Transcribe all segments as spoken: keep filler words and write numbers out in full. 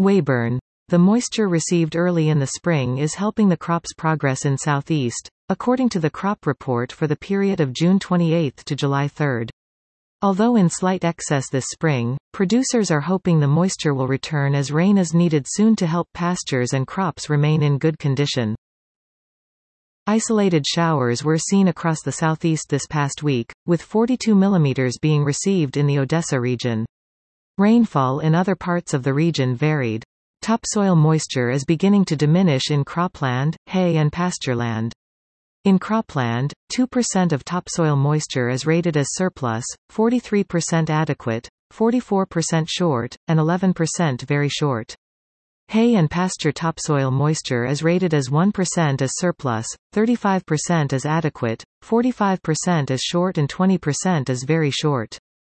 Weyburn. The moisture received early in the spring is helping the crop's progress in southeast, according to the crop report for the period of June twenty-eighth to July third. Although in slight excess this spring, producers are hoping the moisture will return as rain is needed soon to help pastures and crops remain in good condition. Isolated showers were seen across the southeast this past week, with forty-two millimeters being received in the Odessa region. Rainfall in other parts of the region varied. Topsoil moisture is beginning to diminish in cropland, hay and pastureland. In cropland, two percent of topsoil moisture is rated as surplus, forty-three percent adequate, forty-four percent short, and eleven percent very short. Hay and pasture topsoil moisture is rated as one percent as surplus, thirty-five percent as adequate, forty-five percent as short and twenty percent as very short.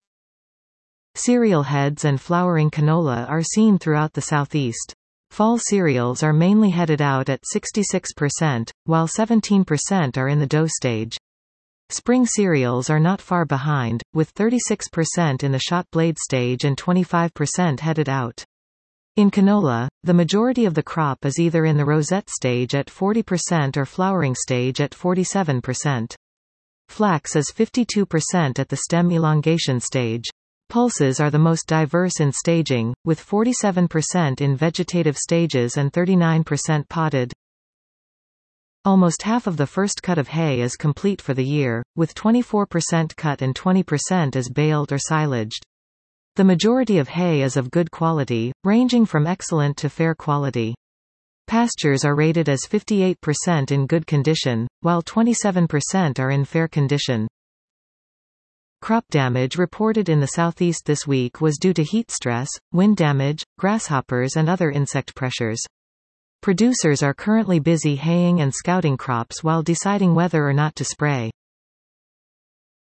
Cereal heads and flowering canola are seen throughout the southeast. Fall cereals are mainly headed out at sixty-six percent, while seventeen percent are in the dough stage. Spring cereals are not far behind, with thirty-six percent in the shot blade stage and twenty-five percent headed out. In canola, the majority of the crop is either in the rosette stage at forty percent or flowering stage at forty-seven percent. Flax is fifty-two percent at the stem elongation stage. Pulses are the most diverse in staging, with forty-seven percent in vegetative stages and thirty-nine percent podded. Almost half of the first cut of hay is complete for the year, with twenty-four percent cut and twenty percent is baled or silaged. The majority of hay is of good quality, ranging from excellent to fair quality. Pastures are rated as fifty-eight percent in good condition, while twenty-seven percent are in fair condition. Crop damage reported in the southeast this week was due to heat stress, wind damage, grasshoppers and other insect pressures. Producers are currently busy haying and scouting crops while deciding whether or not to spray.